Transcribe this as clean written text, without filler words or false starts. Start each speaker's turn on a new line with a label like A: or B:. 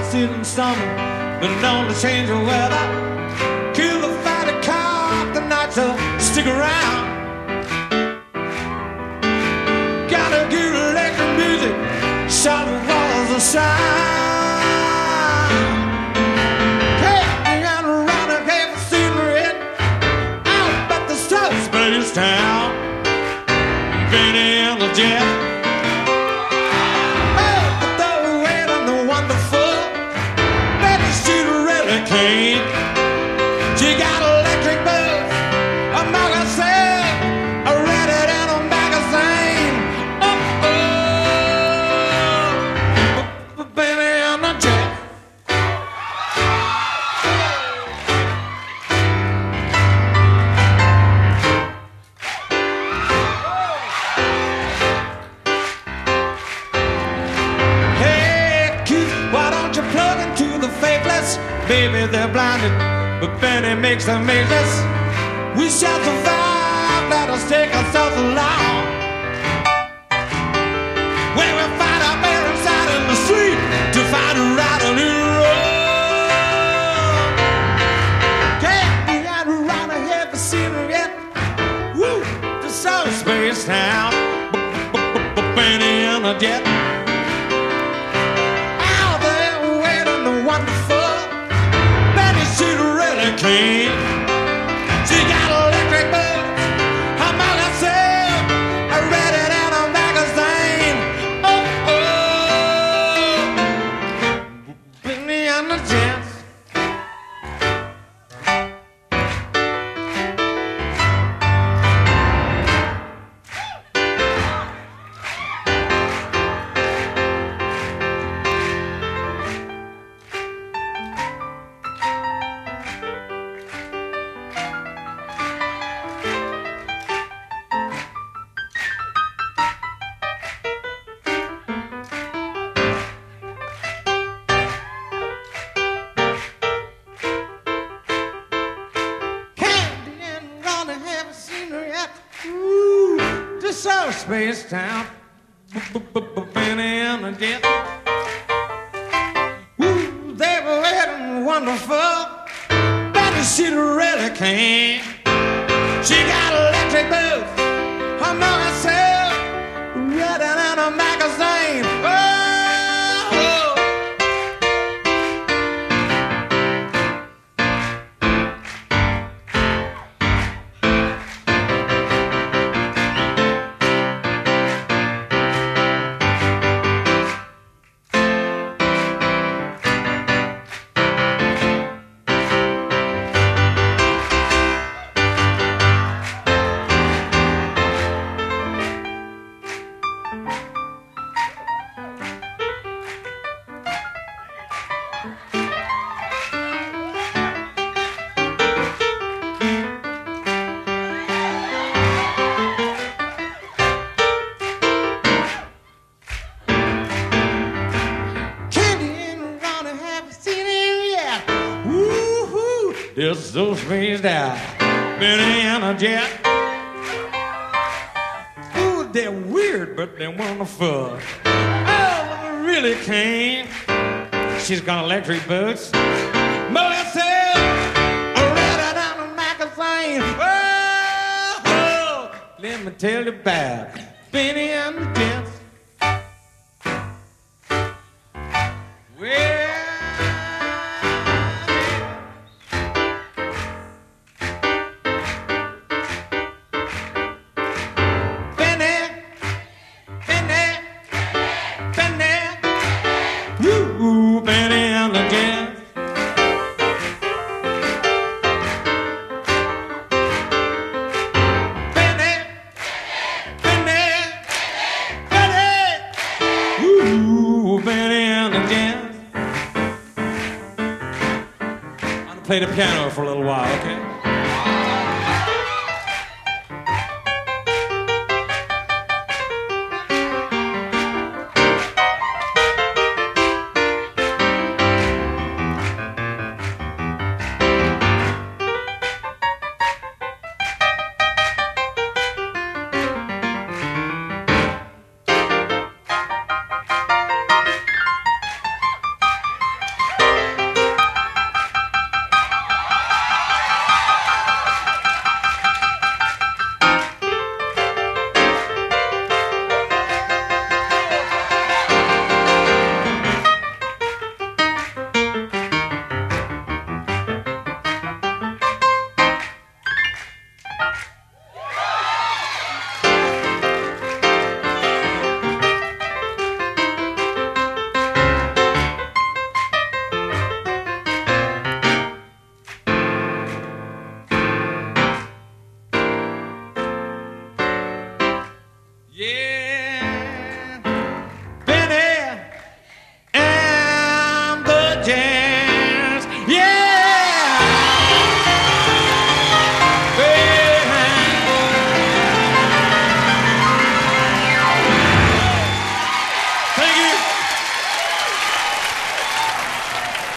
A: season summer, but known to change the weather. Kill the fatty cow, the nights will stick around. Gotta get electric music, shot the walls of sound. Hey, you gotta run a half cigarette out at the South Space Town. Benny and the Jet. She got electric boots, a magazine, I read it in a magazine. Oh, Benny and the Jet. Hey, Keith, why don't you plug into the faithless? Baby, they're blinded, but Benny makes them ageless. We shall survive, let us take ourselves along. When we find our man inside in the street to find a right on the road. Can't be out around a heavy scenery yet. Woo, the South Space Town. Benny and the Jet. Out there waiting the wonderful. She got electric boots, her mother said, I read it in a magazine. Oh, oh, Benny and the Jet. Ooh, the South Space Town. Benny and the Jet. Ooh, they were waiting wonderful. Benny, she really came. She got electric boots. Her mother said, read it in a magazine. Oh, it's so spaced out, Benny and the Jet. Ooh, they're weird, but they're wonderful. Oh, really came. She's got electric boots. Mother said, I read it on a magazine. Oh, oh, let me tell you about Benny and the Jet. Well, Benny and the Jet. Benny, Benny, Benny. Ooh, Benny and the Jet. I'm gonna play the piano for a little while, okay?